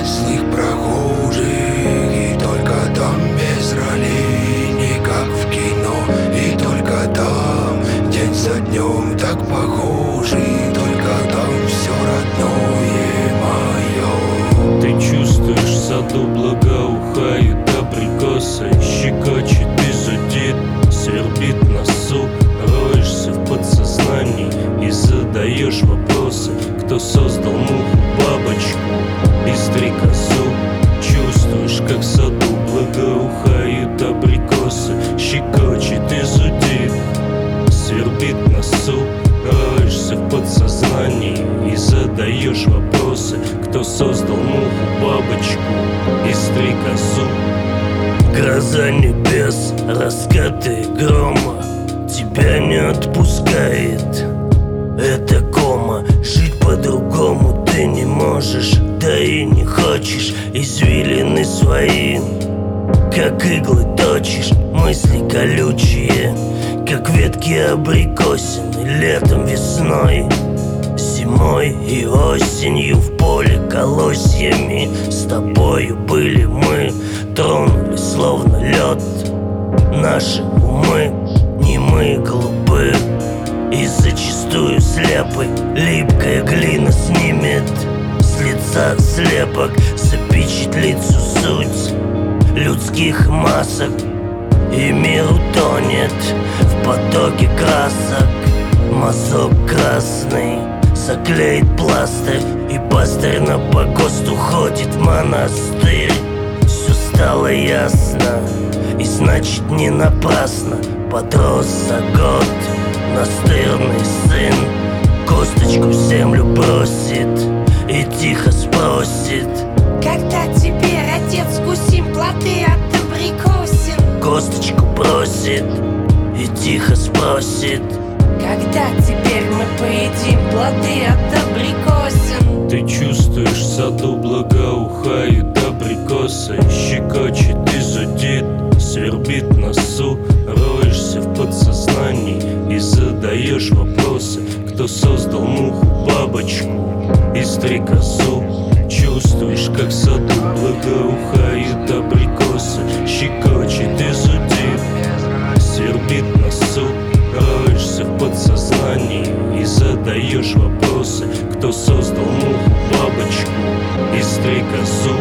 видать злых прохожих, и только там без ролей, не как в кино. И только там день за днем так похожи, только там все родное мое. Ты чувствуешь, в саду благоухают абрикосы, щекочет и зудит, свербит носу. Роешься в подсознании и задаешь вопросы: кто создал муху, бабочку и стрекозу? Чувствуешь, как в саду благоухают абрикосы, щекочет и зудит, свербит носу. Роешься в подсознании и задаешь вопросы: кто создал муху, бабочку и стрекозу? Гроза небес, раскаты грома тебя не отпускает. Это кома, жить по-другому ты не можешь, да и не хочешь. Извилины свои, как иглы точишь, мысли колючие, как ветки абрикосины. Летом, весной, зимой и осенью в поле колосьями с тобою были мы. Тронули словно лед наши умы, немые, глупы и зачастую слепы. Липкая глина снимет с лица слепок, запечатлит всю суть людских масок, и мир утонет в потоке красок. Мазок красный заклеит пластырь, и пастырь на погост уходит в монастырь. Все стало ясно, и значит не напрасно подрос за год настырный сын. Косточку в землю бросит и тихо спросит: когда теперь, отец, скусим плоды от абрикосин? Косточку бросит и тихо спросит: когда теперь мы поедим плоды от абрикосин? ты чувствуешь, в саду благоухают абрикосы, щекочет и зудит, свербит носу. Роешься в подсознании и задаешь вопросы: кто создал муху, бабочку и стрекозу? Чувствуешь, как в саду благоухают абрикосы, щекочет и зудит, свербит носу. Роешься в подсознании и задаешь вопросы: кто создал муху, бабочку и стрекозу?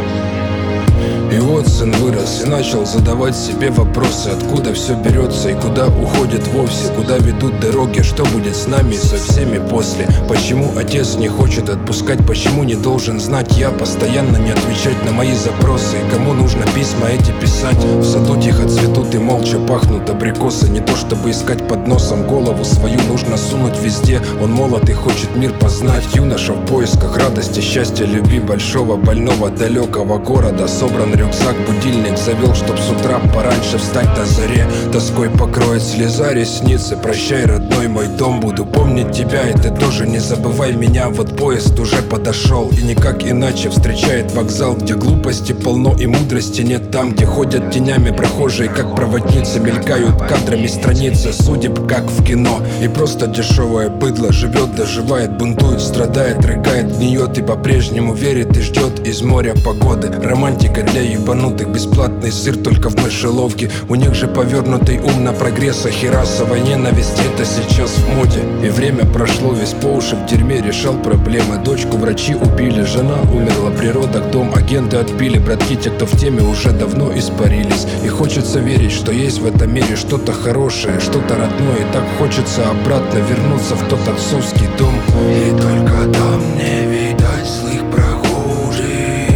И вот сын вырос и начал задавать себе вопросы: откуда все берется и куда уходит вовсе, куда ведут дороги, что будет с нами и со всеми после. Почему отец не хочет отпускать, почему не должен знать я, постоянно не отвечать на мои запросы, и кому нужно письма эти писать? В саду тихо цветут и молча пахнут абрикосы, не то чтобы искать под носом, голову свою нужно сунуть везде. Он молод и хочет мир познать, юноша в поисках радости, счастья, любви, большого, больного, далекого города. Собран рюкзак, будильник завел, чтоб с утра пораньше встать на заре. Тоской покроет слеза ресницы: прощай, родной мой дом, буду помнить тебя, и ты тоже не забывай меня. Вот поезд уже подошел, и никак иначе встречает вокзал, где глупости полно и мудрости нет. Там, где ходят тенями прохожие, как проводницы, мелькают кадрами страницы судеб, как в кино. И просто дешевое быдло живет, доживает, бунтует, страдает, рыгает, гниет и по-прежнему верит и ждет из моря погоды. Романтика для ебанутых, бесплатный сыр только в мышеловке. У них же повернутый ум на прогресс, а херасовая ненависть — это сейчас в моде. И время прошло, весь по уши в дерьме, решал проблемы. Дочку врачи убили, жена умерла при родах, дом агенты отбили, братки, те, кто в теме, уже давно испарились. И хочется верить, что есть в этом мире что-то хорошее, что-то родное, и так хочется обратно вернуться в тот отцовский дом. И только там не видать злых прохожих,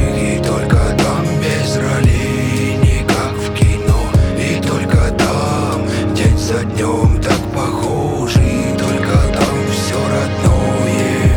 и только там без ролей, не как в кино. И только там день за днем так похожи, и только там все родное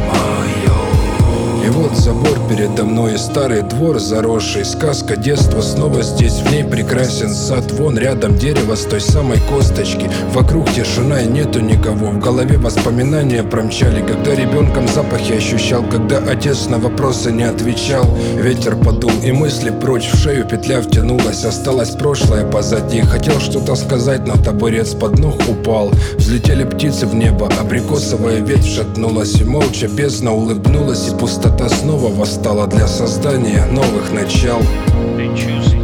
мое. И вот забор передо мной и старый двор заросший, сказка детства снова здесь, в ней прекрасен сад. Вон рядом дерево с той самой косточки, вокруг тишина и нету никого. В голове воспоминания промчали, когда ребенком запахи ощущал, когда отец на вопросы не отвечал. Ветер подул и мысли прочь, в шею петля втянулась, осталось прошлое позади. Хотел что-то сказать, но табурет с-под ног упал. Взлетели птицы в небо, абрикосовая ветвь шатнулась, и молча бездна улыбнулась, и пустота снова восстала. настало для создания новых начал. Ты чувствуешь